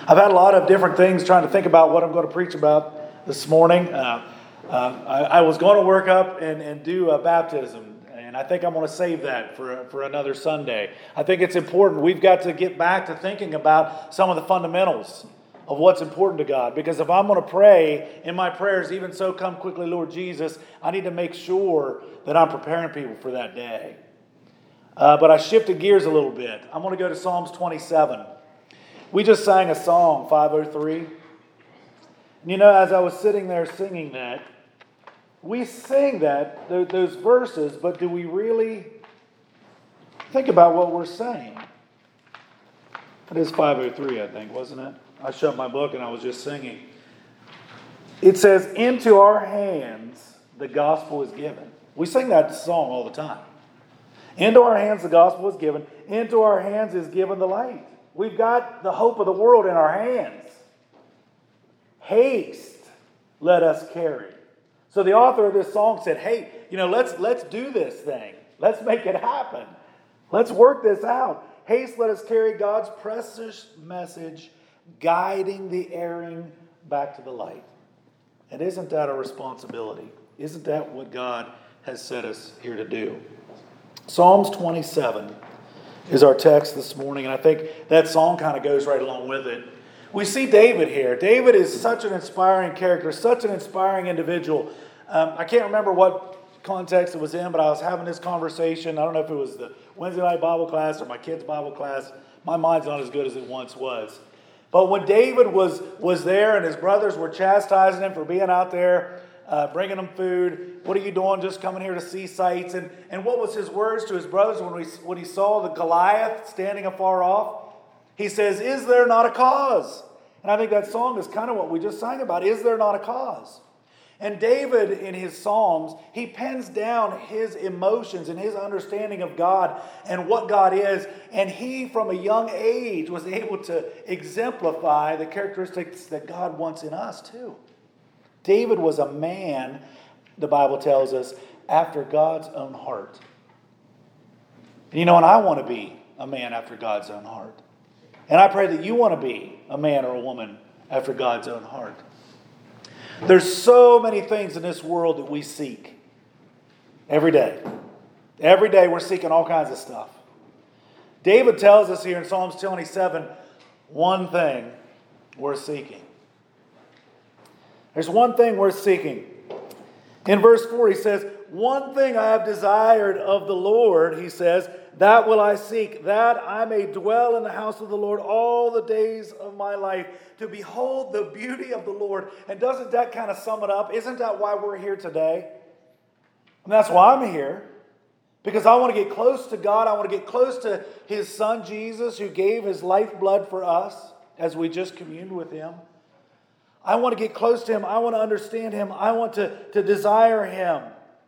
I've had a lot of different things trying to think about what I'm going to preach about this morning. I was going to work up and do a baptism, and I think I'm going to save that for another Sunday. I think it's important. We've got to get back to thinking about some of the fundamentals of what's important to God. Because if I'm going to pray in my prayers, even so come quickly, Lord Jesus, I need to make sure that I'm preparing people for that day. But I shifted gears a little bit. I'm going to go to Psalms 27. We just sang a song, 503. And as I was sitting there singing that, we sing those verses, but do we really think about what we're saying? It is 503, I think, wasn't it? I shut my book and I was just singing. It says, into our hands the gospel is given. We sing that song all the time. Into our hands the gospel is given. Into our hands is given the light. We've got the hope of the world in our hands. Haste, let us carry. So the author of this song said, hey, let's do this thing. Let's make it happen. Let's work this out. Haste, let us carry God's precious message, guiding the erring back to the light. And isn't that a responsibility? Isn't that what God has set us here to do? Psalms 27 is our text this morning, and I think that song kind of goes right along with it. We see David here. David is such an inspiring character, such an inspiring individual. I can't remember what context it was in, but I was having this conversation. I don't know if it was the Wednesday night Bible class or my kids' Bible class. My mind's not as good as it once was. But when David was there and his brothers were chastising him for being out there, bringing him food. What are you doing? Just coming here to see sights. And what was his words to his brothers when he saw the Goliath standing afar off? He says, is there not a cause? And I think that song is kind of what we just sang about. Is there not a cause? And David, in his Psalms, he pens down his emotions and his understanding of God and what God is. And he, from a young age, was able to exemplify the characteristics that God wants in us, too. David was a man, the Bible tells us, after God's own heart. And I want to be a man after God's own heart. And I pray that you want to be a man or a woman after God's own heart. There's so many things in this world that we seek every day. Every day we're seeking all kinds of stuff. David tells us here in Psalms 27, one thing we're seeking. There's one thing we're seeking. In verse 4 he says, one thing I have desired of the Lord, he says, that will I seek, that I may dwell in the house of the Lord all the days of my life, to behold the beauty of the Lord. And doesn't that kind of sum it up? Isn't that why we're here today? And that's why I'm here. Because I want to get close to God. I want to get close to His Son Jesus, who gave His lifeblood for us as we just communed with Him. I want to get close to Him. I want to understand Him. I want to desire Him.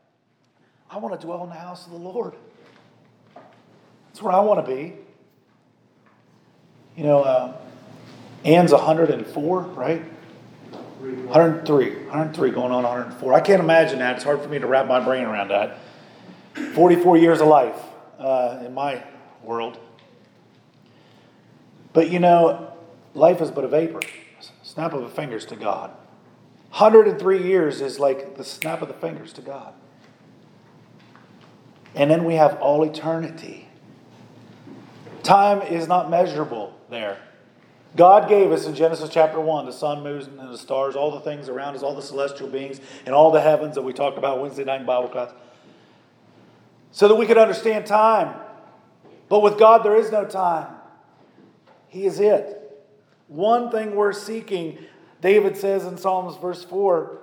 I want to dwell in the house of the Lord. That's where I want to be. Ann's 104, right? 103 going on 104. I can't imagine that. It's hard for me to wrap my brain around that. 44 years of life in my world. But life is but a vapor. Snap of the fingers to God. 103 years is like the snap of the fingers to God. And then we have all eternity. Time is not measurable there. God gave us in Genesis chapter 1 the sun, moon, and the stars, all the things around us, all the celestial beings, and all the heavens that we talked about Wednesday night in Bible class, so that we could understand time. But with God there is no time. He is it. One thing we're seeking, David says in Psalms verse 4,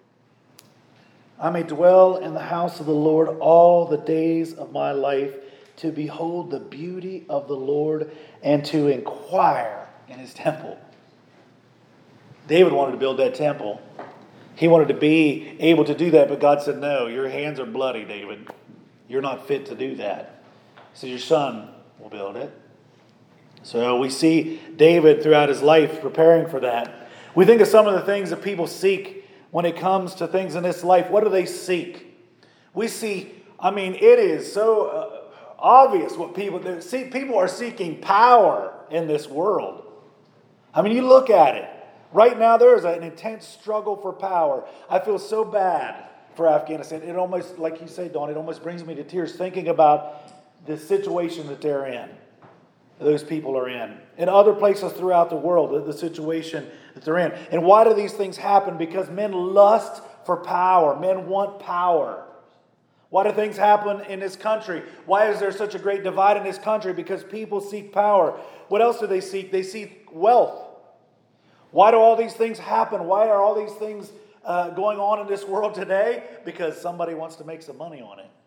I may dwell in the house of the Lord all the days of my life, to behold the beauty of the Lord and to inquire in His temple. David wanted to build that temple. He wanted to be able to do that, but God said, no, your hands are bloody, David. You're not fit to do that. He said, your son will build it. So we see David throughout his life preparing for that. We think of some of the things that people seek when it comes to things in this life. What do they seek? We see, it is so obvious what people do. See, people are seeking power in this world. I mean, you look at it. Right now, there is an intense struggle for power. I feel so bad for Afghanistan. It almost, like you say, Dawn, it almost brings me to tears thinking about the situation that they're in, those people are in. In other places throughout the world, the situation that they're in. And why do these things happen? Because men lust for power. Men want power. Why do things happen in this country? Why is there such a great divide in this country? Because people seek power. What else do they seek? They seek wealth. Why do all these things happen? Why are all these things going on in this world today? Because somebody wants to make some money on it.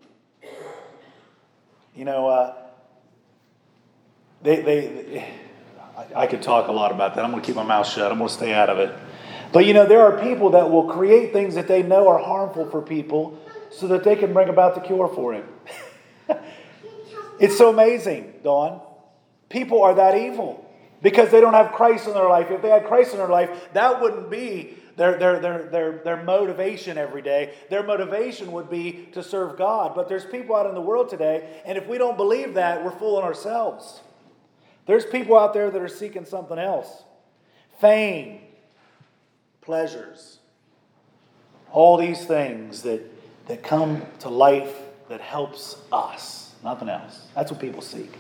You know, I could talk a lot about that. I'm going to keep my mouth shut. I'm going to stay out of it. But you know, there are people that will create things that they know are harmful for people so that they can bring about the cure for it. It's so amazing, Dawn. People are that evil because they don't have Christ in their life. If they had Christ in their life, that wouldn't be their motivation every day. Their motivation would be to serve God. But there's people out in the world today, and if we don't believe that, we're fooling ourselves. There's people out there that are seeking something else. Fame, pleasures, all these things that come to life that helps us. Nothing else. That's what people seek.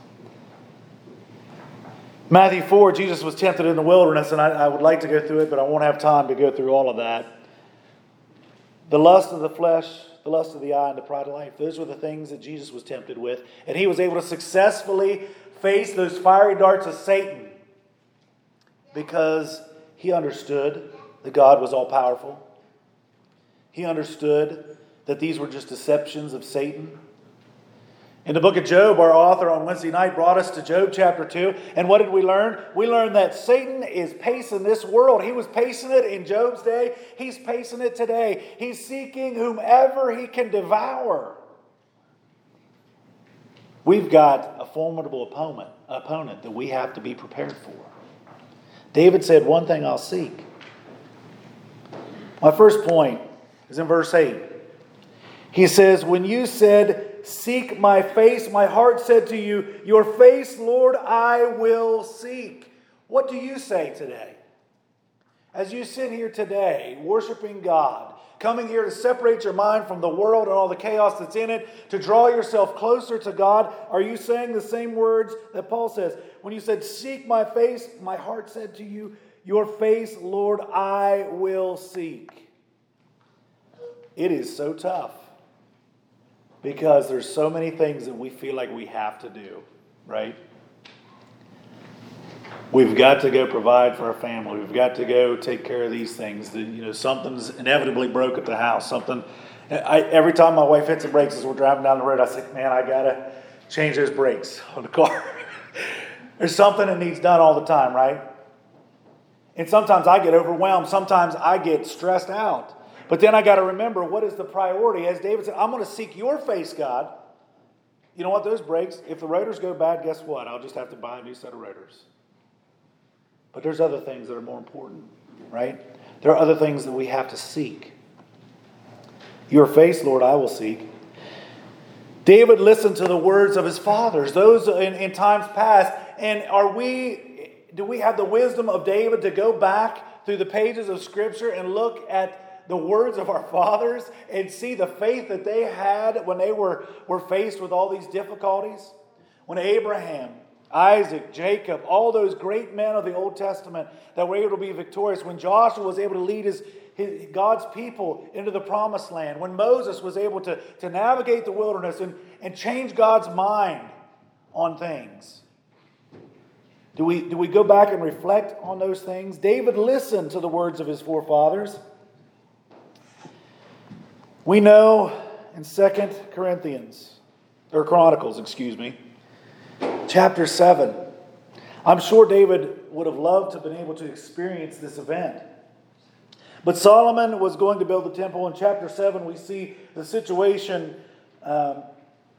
Matthew 4, Jesus was tempted in the wilderness, and I would like to go through it, but I won't have time to go through all of that. The lust of the flesh, the lust of the eye, and the pride of life. Those were the things that Jesus was tempted with. And he was able to successfully face those fiery darts of Satan because he understood that God was all-powerful. He understood that these were just deceptions of Satan. In the book of Job, our author on Wednesday night brought us to Job chapter 2. And what did we learn? We learned that Satan is pacing this world. He was pacing it in Job's day. He's pacing it today. He's seeking whomever he can devour. We've got a formidable opponent that we have to be prepared for. David said, one thing I'll seek. My first point is in verse 8. He says, when you said, seek my face, my heart said to you, your face, Lord, I will seek. What do you say today? As you sit here today, worshiping God, coming here to separate your mind from the world and all the chaos that's in it, to draw yourself closer to God, are you saying the same words that Paul says? When you said, seek my face, my heart said to you, your face, Lord, I will seek. It is so tough. Because there's so many things that we feel like we have to do, right? We've got to go provide for our family. We've got to go take care of these things. Something's inevitably broke at the house. Every time my wife hits the brakes as we're driving down the road, I say, man, I got to change those brakes on the car. There's something that needs done all the time, right? And sometimes I get overwhelmed. Sometimes I get stressed out. But then I got to remember, what is the priority? As David said, I'm going to seek your face, God. You know what? Those brakes, if the rotors go bad, guess what? I'll just have to buy a new set of rotors. But there's other things that are more important, right? There are other things that we have to seek. Your face, Lord, I will seek. David listened to the words of his fathers, those in times past. And do we have the wisdom of David to go back through the pages of Scripture and look at the words of our fathers and see the faith that they had when they were faced with all these difficulties? When Abraham, Isaac, Jacob, all those great men of the Old Testament that were able to be victorious. When Joshua was able to lead God's people into the promised land. When Moses was able to navigate the wilderness and change God's mind on things. Do we go back and reflect on those things? David listened to the words of his forefathers. We know in 2 Chronicles, chapter 7. I'm sure David would have loved to have been able to experience this event. But Solomon was going to build the temple. In chapter 7, we see the situation come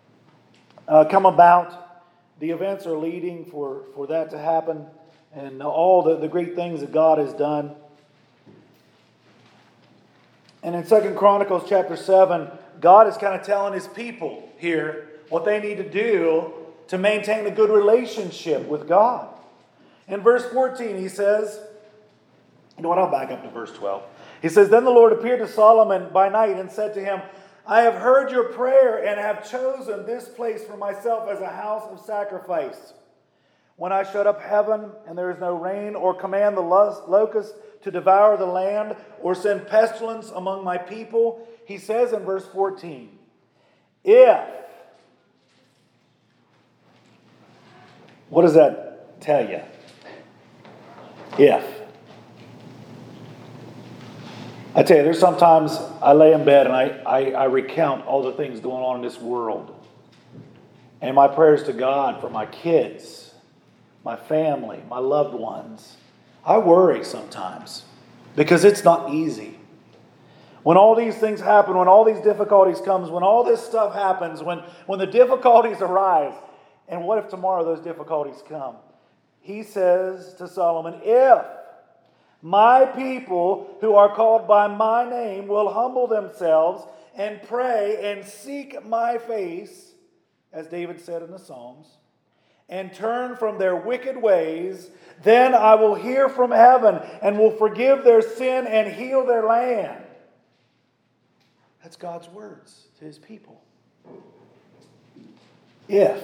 about. The events are leading for that to happen. And all the great things that God has done. And in 2 Chronicles chapter 7, God is kind of telling his people here what they need to do to maintain a good relationship with God. In verse 14, he says, you know what, I'll back up to verse 12. He says, Then the Lord appeared to Solomon by night and said to him, I have heard your prayer and have chosen this place for myself as a house of sacrifice. When I shut up heaven and there is no rain, or command the locust to devour the land, or send pestilence among my people, he says in verse 14, what does that tell you? I tell you, there's sometimes I lay in bed and I recount all the things going on in this world. And my prayers to God for my kids, my family, my loved ones. I worry sometimes because it's not easy. When all these things happen, when all these difficulties comes, when all this stuff happens, when the difficulties arise, and what if tomorrow those difficulties come? He says to Solomon, if my people who are called by my name will humble themselves and pray and seek my face, as David said in the Psalms, and turn from their wicked ways, then I will hear from heaven and will forgive their sin and heal their land. That's God's words to his people. If.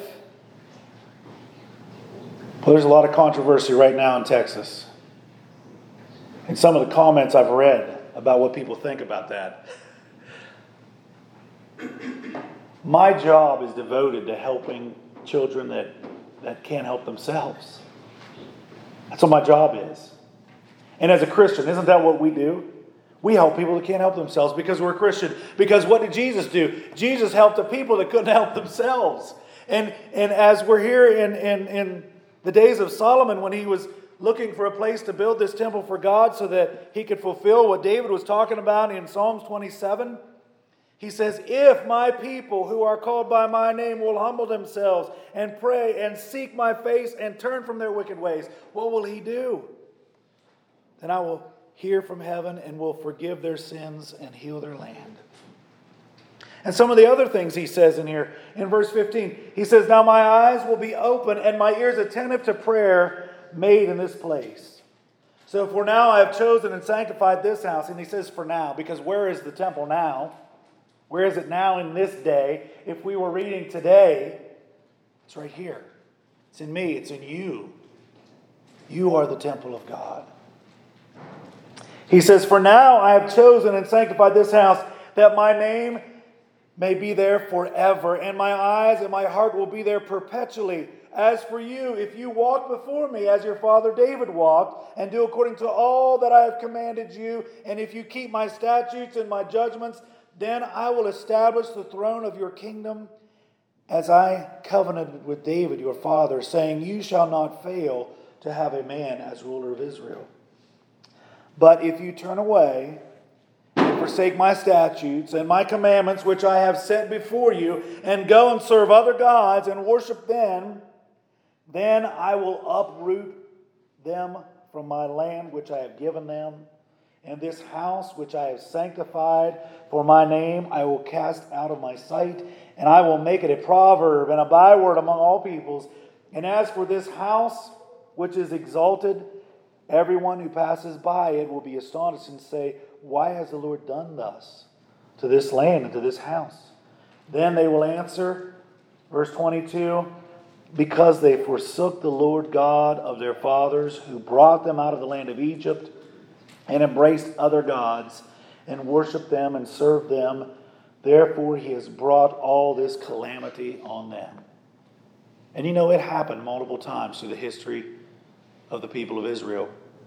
Well, there's a lot of controversy right now in Texas. And some of the comments I've read about what people think about that. My job is devoted to helping children that can't help themselves. That's what my job is. And as a Christian, isn't that what we do? We help people that can't help themselves because we're a Christian. Because what did Jesus do? Jesus helped the people that couldn't help themselves. And as we're here in the days of Solomon, when he was looking for a place to build this temple for God so that he could fulfill what David was talking about in Psalms 27, he says, if my people who are called by my name will humble themselves and pray and seek my face and turn from their wicked ways, what will he do? Then I will hear from heaven and will forgive their sins and heal their land. And some of the other things he says in here, in verse 15, he says, now my eyes will be open and my ears attentive to prayer made in this place. So for now I have chosen and sanctified this house. And he says for now, because where is the temple now? Where is it now in this day? If we were reading today, it's right here. It's in me. It's in you. You are the temple of God. He says, for now I have chosen and sanctified this house, that my name may be there forever, and my eyes and my heart will be there perpetually. As for you, if you walk before me as your father David walked, and do according to all that I have commanded you, and if you keep my statutes and my judgments, then I will establish the throne of your kingdom as I covenanted with David your father, saying, you shall not fail to have a man as ruler of Israel. But if you turn away and forsake my statutes and my commandments which I have set before you, and go and serve other gods and worship them, then I will uproot them from my land which I have given them. And this house which I have sanctified for my name I will cast out of my sight, and I will make it a proverb and a byword among all peoples. And as for this house which is exalted, everyone who passes by it will be astonished and say, why has the Lord done thus to this land and to this house? Then they will answer, verse 22, because they forsook the Lord God of their fathers, who brought them out of the land of Egypt, and embraced other gods, and worshipped them and served them. Therefore he has brought all this calamity on them. And you know, it happened multiple times through the history of the people of Israel.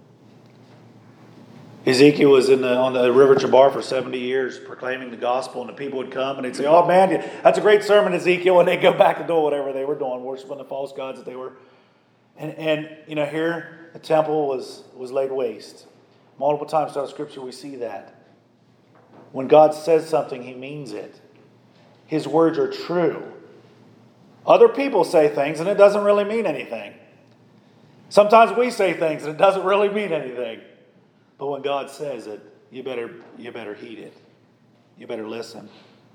Ezekiel was on the river Chabar for 70 years proclaiming the gospel, and the people would come and they'd say, oh man, that's a great sermon, Ezekiel, and they'd go back and do whatever they were doing, worshiping the false gods that they were. And you know, here the temple was laid waste. Multiple times throughout Scripture we see that. When God says something, he means it. His words are true. Other people say things and it doesn't really mean anything. Sometimes we say things and it doesn't really mean anything. But when God says it, you better heed it. You better listen.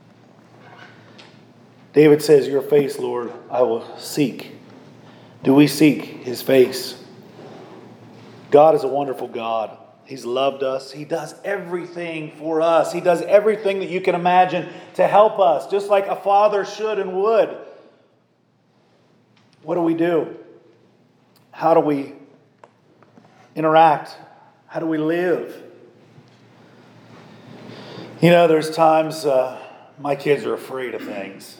David says, your face, Lord, I will seek. Do we seek his face? God is a wonderful God. He's loved us. He does everything for us. He does everything that you can imagine to help us, just like a father should and would. What do? How do we interact? How do we live? You know, there's times my kids are afraid of things.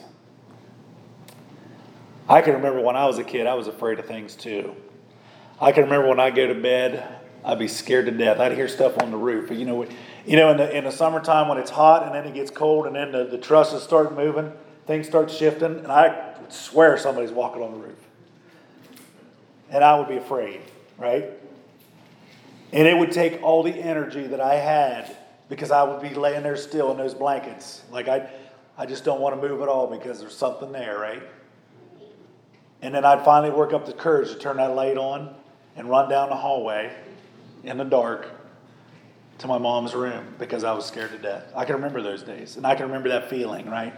I can remember when I was a kid, I was afraid of things too. I can remember when I go to bed, I'd be scared to death. I'd hear stuff on the roof. You know, in the summertime when it's hot and then it gets cold and then the trusses start moving, things start shifting, and I would swear somebody's walking on the roof. And I would be afraid, right? And it would take all the energy that I had because I would be laying there still in those blankets. Like I just don't want to move at all because there's something there, right? And then I'd finally work up the courage to turn that light on and run down the hallway in the dark to my mom's room because I was scared to death. I can remember those days, and I can remember that feeling, right?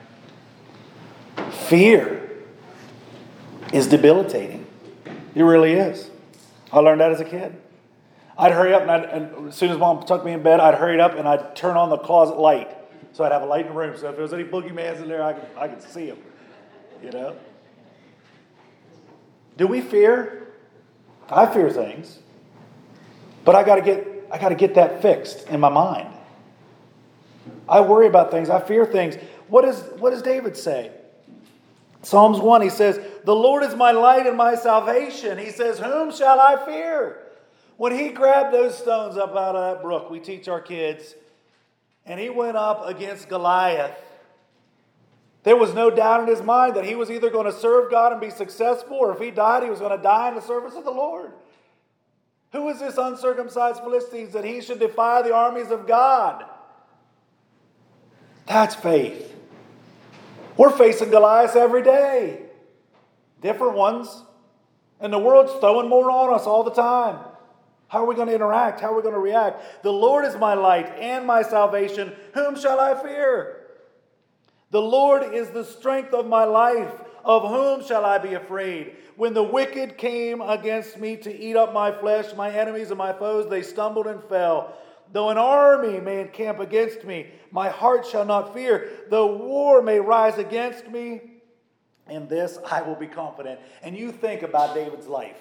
Fear is debilitating. It really is. I learned that as a kid. I'd hurry up, and as soon as Mom tucked me in bed, I'd hurry up and I'd turn on the closet light. So I'd have a light in the room, so if there was any boogeymans in there, I could see them, you know? Do we fear? I fear things. But I got to get that fixed in my mind. I worry about things. I fear things. What does David say? Psalms 1, he says, "The Lord is my light and my salvation." He says, "Whom shall I fear?" When he grabbed those stones up out of that brook, we teach our kids, and he went up against Goliath, there was no doubt in his mind that he was either going to serve God and be successful, or if he died, he was going to die in the service of the Lord. Who is this uncircumcised Philistine that he should defy the armies of God? That's faith. We're facing Goliaths every day. Different ones. And the world's throwing more on us all the time. How are we going to interact? How are we going to react? The Lord is my light and my salvation. Whom shall I fear? The Lord is the strength of my life. Of whom shall I be afraid? When the wicked came against me to eat up my flesh, my enemies and my foes, they stumbled and fell. Though an army may encamp against me, my heart shall not fear. Though war may rise against me, in this I will be confident. And you think about David's life.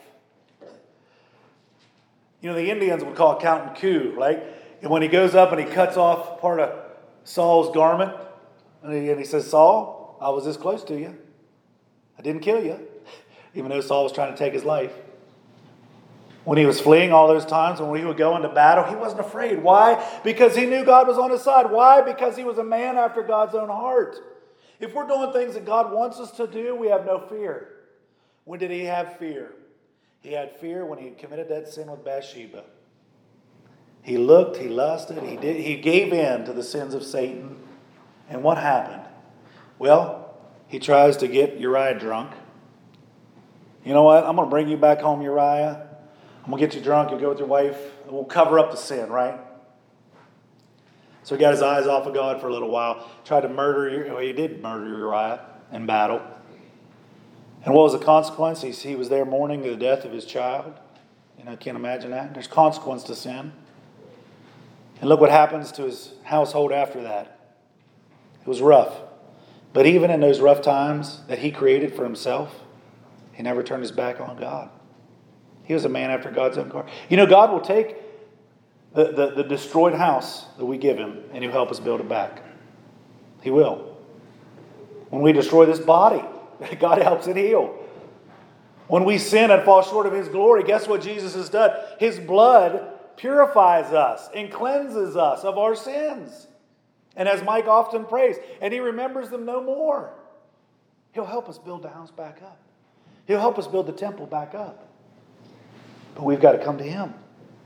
You know, the Indians would call it counting coup, right? And when he goes up and he cuts off part of Saul's garment, and he says, "Saul, I was this close to you. I didn't kill you," even though Saul was trying to take his life. When he was fleeing all those times, when he would go into battle, he wasn't afraid. Why? Because he knew God was on his side. Why? Because he was a man after God's own heart. If we're doing things that God wants us to do, we have no fear. When did he have fear? He had fear when he committed that sin with Bathsheba. He looked, he lusted, he gave in to the sins of Satan. And what happened? Well, he tries to get Uriah drunk. You know what? I'm going to bring you back home, Uriah. I'm going to get you drunk. You'll go with your wife. We'll cover up the sin, right? So he got his eyes off of God for a little while. Tried to murder, well, he did murder Uriah in battle. And what was the consequence? He was there mourning the death of his child. You know, I can't imagine that. There's consequence to sin. And look what happens to his household after that. It was rough. But even in those rough times that he created for himself, he never turned his back on God. He was a man after God's own heart. You know, God will take the destroyed house that we give him, and he'll help us build it back. He will. When we destroy this body, God helps it heal. When we sin and fall short of his glory, guess what Jesus has done? His blood purifies us and cleanses us of our sins. And as Mike often prays, and he remembers them no more. He'll help us build the house back up. He'll help us build the temple back up. But we've got to come to him.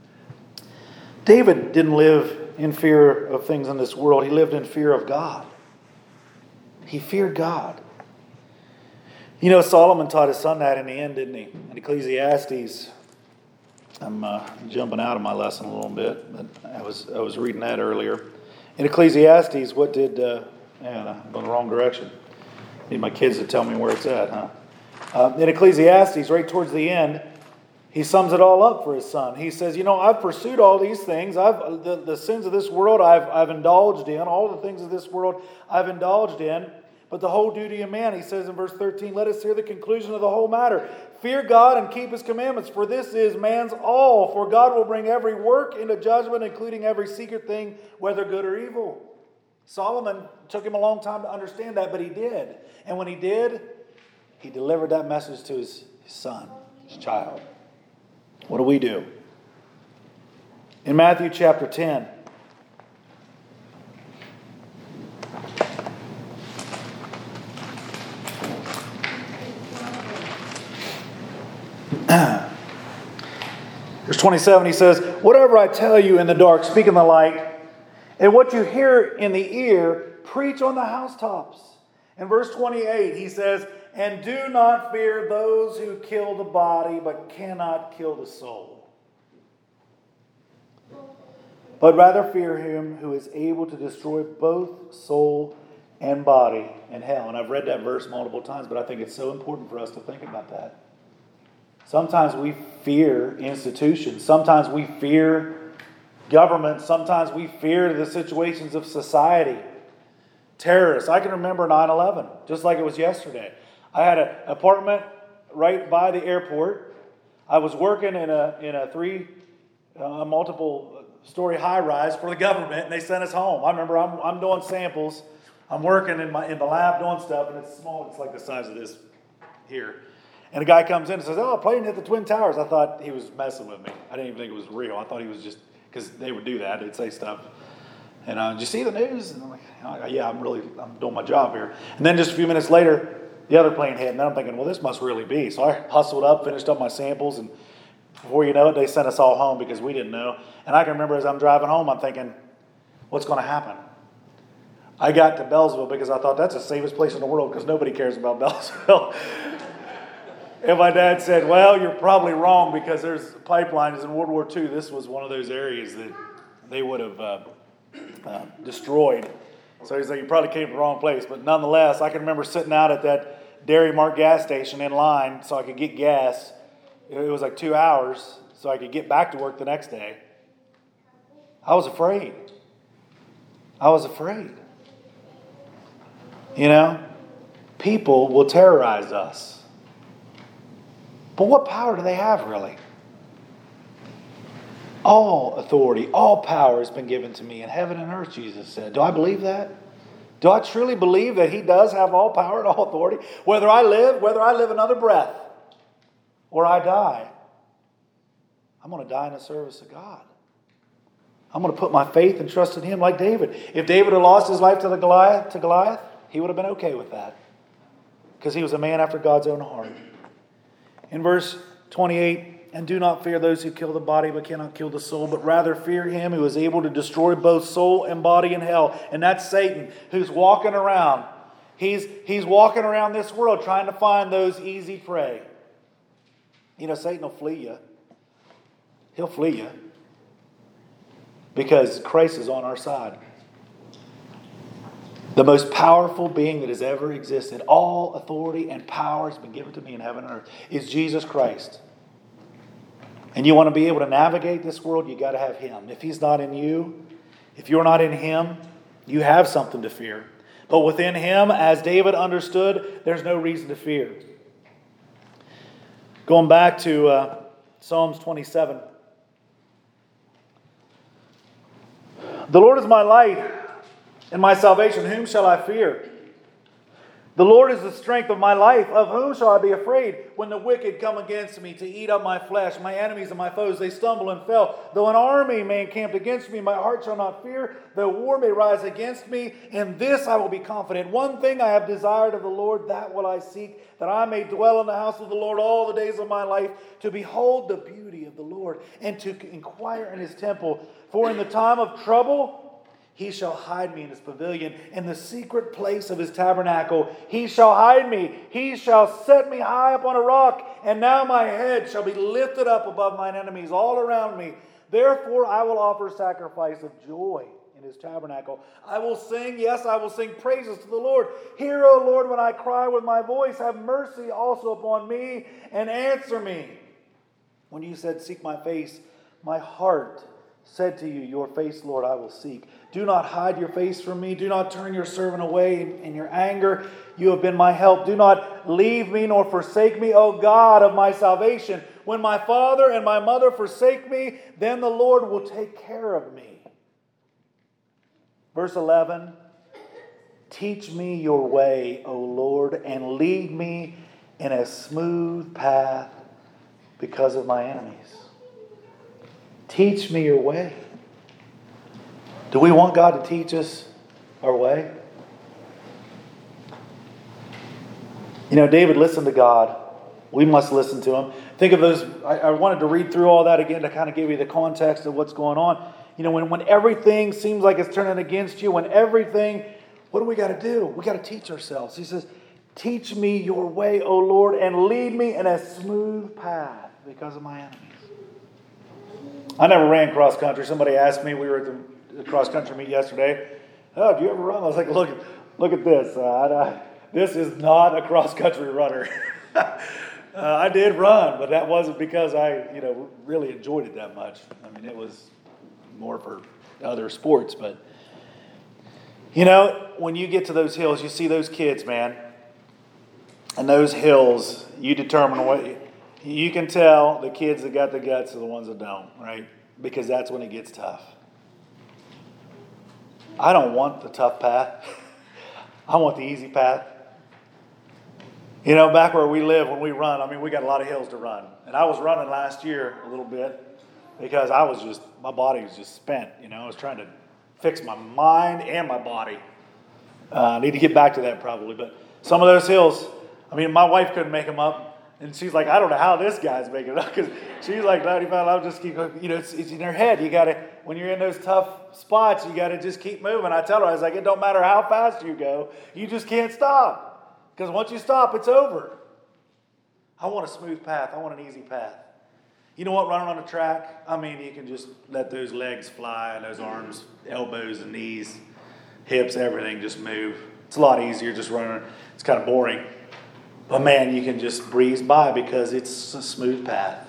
David didn't live in fear of things in this world. He lived in fear of God. He feared God. You know, Solomon taught his son that in the end, didn't he? In Ecclesiastes. I'm jumping out of my lesson a little bit, but I was reading that earlier. In Ecclesiastes, what did... I'm going the wrong direction. Need my kids to tell me where it's at, huh? In Ecclesiastes, right towards the end, He sums it all up for his son. He says, I've pursued all these things. The sins of this world I've indulged in. All the things of this world I've indulged in. But the whole duty of man, he says in verse 13, let us hear the conclusion of the whole matter. Fear God and keep his commandments, for this is man's all. For God will bring every work into judgment, including every secret thing, whether good or evil. Solomon took him a long time to understand that, but he did. And when he did, he delivered that message to his son, his child. What do we do? In Matthew chapter 10, verse 27, he says, whatever I tell you in the dark, speak in the light, and what you hear in the ear, preach on the housetops. In verse 28, he says, and do not fear those who kill the body, but cannot kill the soul. But rather fear him who is able to destroy both soul and body in hell. And I've read that verse multiple times, but I think it's so important for us to think about that. Sometimes we fear institutions. Sometimes we fear government. Sometimes we fear the situations of society. Terrorists. I can remember 9/11, just like it was yesterday. I had an apartment right by the airport. I was working in a multiple story high rise for the government, and they sent us home. I remember I'm doing samples. I'm working in the lab doing stuff, and it's small. It's like the size of this here. And a guy comes in and says, "Oh, plane hit the Twin Towers." I thought he was messing with me. I didn't even think it was real. I thought he was just, because they would do that. They'd say stuff. And did you see the news? And I'm like, "Oh, yeah, I'm doing my job here." And then just a few minutes later, the other plane hit. And then I'm thinking, well, this must really be. So I hustled up, finished up my samples, and before you know it, they sent us all home because we didn't know. And I can remember as I'm driving home, I'm thinking, what's going to happen? I got to Bellsville because I thought that's the safest place in the world because nobody cares about Bellsville. And my dad said, well, you're probably wrong because there's pipelines in World War II. This was one of those areas that they would have destroyed. So he's like, you probably came to the wrong place. But nonetheless, I can remember sitting out at that Dairy Mart gas station in line so I could get gas. It was like 2 hours so I could get back to work the next day. I was afraid. You know, people will terrorize us. But what power do they have, really? All authority, all power has been given to me in heaven and earth, Jesus said. Do I believe that? Do I truly believe that He does have all power and all authority? Whether I live another breath, or I die, I'm going to die in the service of God. I'm going to put my faith and trust in Him like David. If David had lost his life to Goliath, he would have been okay with that. Because he was a man after God's own heart. In verse 28, and do not fear those who kill the body but cannot kill the soul, but rather fear Him who is able to destroy both soul and body in hell. And that's Satan, who's walking around. He's walking around this world trying to find those easy prey. You know, Satan will flee you. He'll flee you. Because Christ is on our side. The most powerful being that has ever existed, all authority and power has been given to me in heaven and earth, is Jesus Christ. And you want to be able to navigate this world, you got to have Him. If He's not in you, if you're not in Him, you have something to fear. But within Him, as David understood, there's no reason to fear. Going back to Psalms 27. The Lord is my light and my salvation. Whom shall I fear? The Lord is the strength of my life. Of whom shall I be afraid? When the wicked come against me to eat up my flesh, my enemies and my foes, they stumble and fell. Though an army may encamp against me, my heart shall not fear. Though war may rise against me, in this I will be confident. One thing I have desired of the Lord, that will I seek, that I may dwell in the house of the Lord all the days of my life, to behold the beauty of the Lord, and to inquire in His temple. For in the time of trouble, He shall hide me in His pavilion. In the secret place of His tabernacle, He shall hide me. He shall set me high upon a rock. And now my head shall be lifted up above mine enemies all around me. Therefore I will offer sacrifice of joy in His tabernacle. I will sing, yes, I will sing praises to the Lord. Hear, O Lord, when I cry with my voice. Have mercy also upon me and answer me. When you said, seek my face, my heart said to you, your face, Lord, I will seek. Do not hide your face from me. Do not turn your servant away in your anger. You have been my help. Do not leave me nor forsake me, O God of my salvation. When my father and my mother forsake me, then the Lord will take care of me. Verse 11, teach me your way, O Lord, and lead me in a smooth path because of my enemies. Teach me your way. Do we want God to teach us our way? You know, David listened to God. We must listen to him. Think of those. I wanted to read through all that again to kind of give you the context of what's going on. You know, when everything seems like it's turning against you, what do we got to do? We got to teach ourselves. He says, teach me your way, O Lord, and lead me in a smooth path because of my enemies. I never ran cross country. Somebody asked me, we were at the cross country meet yesterday. Oh, do you ever run? I was like, look at this. This is not a cross country runner. I did run, but that wasn't because I, really enjoyed it that much. I mean, it was more for other sports. But, when you get to those hills, you see those kids, man. And those hills, you determine what... You can tell the kids that got the guts are the ones that don't, right? Because that's when it gets tough. I don't want the tough path. I want the easy path. Back where we live, when we run, we got a lot of hills to run. And I was running last year a little bit because my body was just spent. I was trying to fix my mind and my body. I need to get back to that probably. But some of those hills, my wife couldn't make them up. And she's like, I don't know how this guy's making it up, because she's like 95. I'll just keep going. It's in her head. You got to, when you're in those tough spots, you got to just keep moving. I tell her, I was like, it don't matter how fast you go, you just can't stop, because once you stop, it's over. I want a smooth path. I want an easy path. You know what? Running on a track, you can just let those legs fly and those arms, elbows and knees, hips, everything just move. It's a lot easier just running. It's kind of boring. But man, you can just breeze by because it's a smooth path.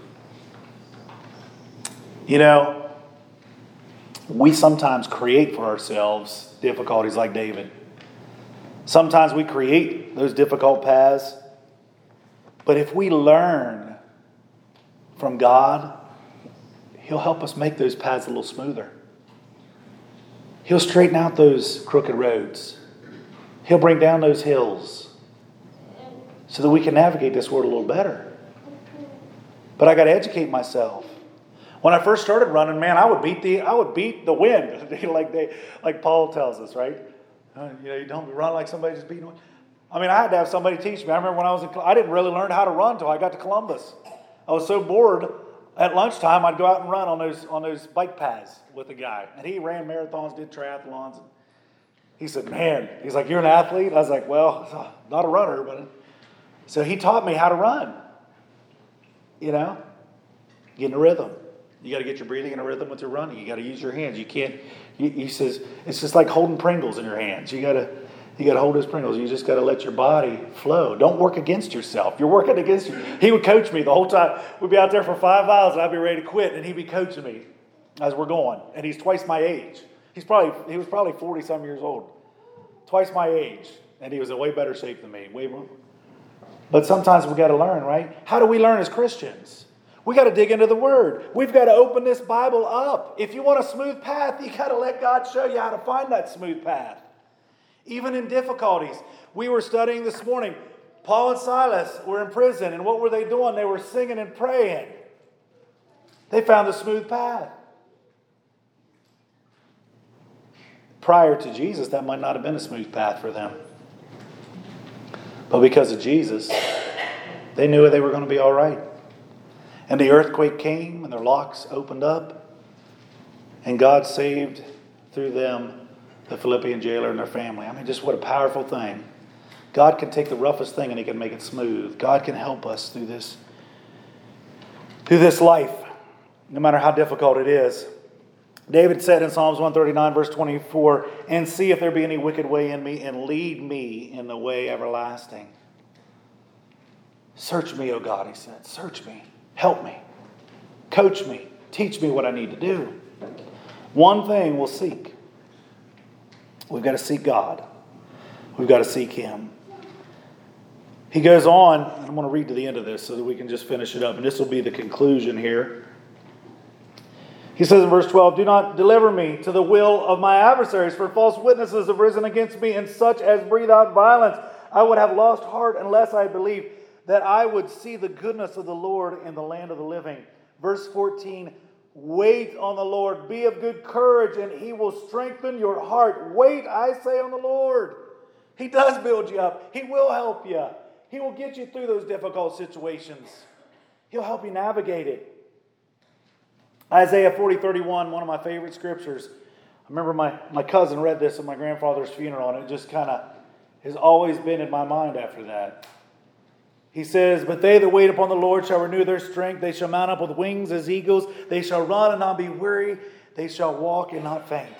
We sometimes create for ourselves difficulties like David. Sometimes we create those difficult paths. But if we learn from God, He'll help us make those paths a little smoother. He'll straighten out those crooked roads. He'll bring down those hills, so that we can navigate this world a little better. But I got to educate myself. When I first started running, man, I would beat the wind, like Paul tells us, right? You don't run like somebody just beating the wind. I had to have somebody teach me. I remember when I didn't really learn how to run until I got to Columbus. I was so bored. At lunchtime, I'd go out and run on those bike paths with a guy, and he ran marathons, did triathlons. He said, "Man," he's like, "You're an athlete?" I was like, "Well, not a runner, but." So he taught me how to run. Get in a rhythm. You got to get your breathing in a rhythm with your running. You got to use your hands. You can't. He says it's just like holding Pringles in your hands. You got to hold those Pringles. You just got to let your body flow. Don't work against yourself. You're working against you. He would coach me the whole time. We'd be out there for 5 miles, and I'd be ready to quit, and he'd be coaching me as we're going. And he's twice my age. He was probably 40-some years old. Twice my age, and he was in way better shape than me. Way more. But sometimes we got to learn, right? How do we learn as Christians? We got to dig into the Word. We've got to open this Bible up. If you want a smooth path, you got to let God show you how to find that smooth path. Even in difficulties. We were studying this morning. Paul and Silas were in prison, and what were they doing? They were singing and praying. They found a smooth path. Prior to Jesus, that might not have been a smooth path for them. But because of Jesus, they knew they were going to be all right. And the earthquake came, and their locks opened up, and God saved through them the Philippian jailer and their family. Just what a powerful thing. God can take the roughest thing and He can make it smooth. God can help us through this life, no matter how difficult it is. David said in Psalms 139, verse 24, "And see if there be any wicked way in me, and lead me in the way everlasting." Search me, O God, he said. Search me. Help me. Coach me. Teach me what I need to do. One thing we'll seek. We've got to seek God. We've got to seek Him. He goes on, and I'm going to read to the end of this so that we can just finish it up. And this will be the conclusion here. He says in verse 12, "Do not deliver me to the will of my adversaries, for false witnesses have risen against me, and such as breathe out violence. I would have lost heart unless I believed that I would see the goodness of the Lord in the land of the living." Verse 14, "Wait on the Lord, be of good courage, and He will strengthen your heart." Wait, I say, on the Lord. He does build you up. He will help you. He will get you through those difficult situations. He'll help you navigate it. Isaiah 40:31, one of my favorite scriptures. I remember my cousin read this at my grandfather's funeral, and it just kind of has always been in my mind after that. He says, "But they that wait upon the Lord shall renew their strength. They shall mount up with wings as eagles. They shall run and not be weary. They shall walk and not faint."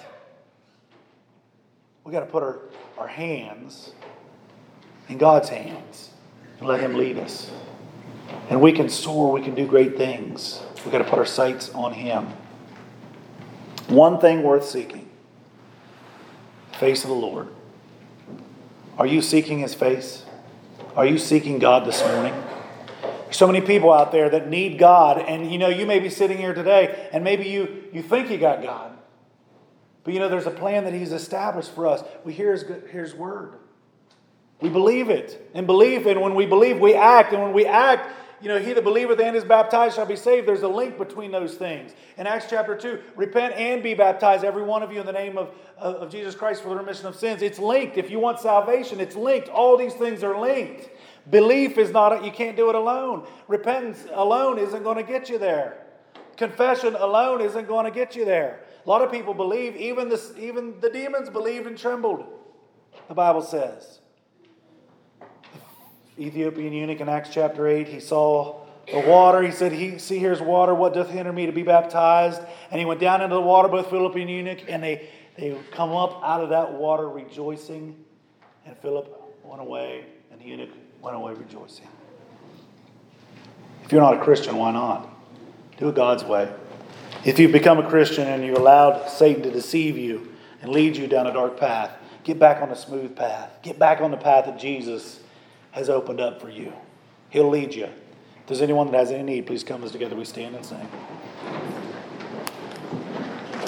We've got to put our hands in God's hands and let Him lead us. And we can soar. We can do great things. We've got to put our sights on Him. One thing worth seeking. The face of the Lord. Are you seeking His face? Are you seeking God this morning? There's so many people out there that need God. And you may be sitting here today and maybe you think you got God. But there's a plan that He's established for us. We hear His word. We believe it. And when we believe, we act. And when we act, he that believeth and is baptized shall be saved. There's a link between those things. In Acts chapter 2, repent and be baptized, every one of you, in the name of Jesus Christ for the remission of sins. It's linked. If you want salvation, it's linked. All these things are linked. Belief is not, you can't do it alone. Repentance alone isn't going to get you there. Confession alone isn't going to get you there. A lot of people believe, even the demons believed and trembled, the Bible says. Ethiopian eunuch in Acts chapter 8, he saw the water. He said, "See, here's water. What doth hinder me to be baptized?" And he went down into the water, both Philip and eunuch, and they come up out of that water rejoicing. And Philip went away, and the eunuch went away rejoicing. If you're not a Christian, why not? Do it God's way. If you've become a Christian and you allowed Satan to deceive you and lead you down a dark path, get back on the smooth path. Get back on the path that Jesus has opened up for you. He'll lead you. If there's anyone that has any need, please come as together we stand and sing.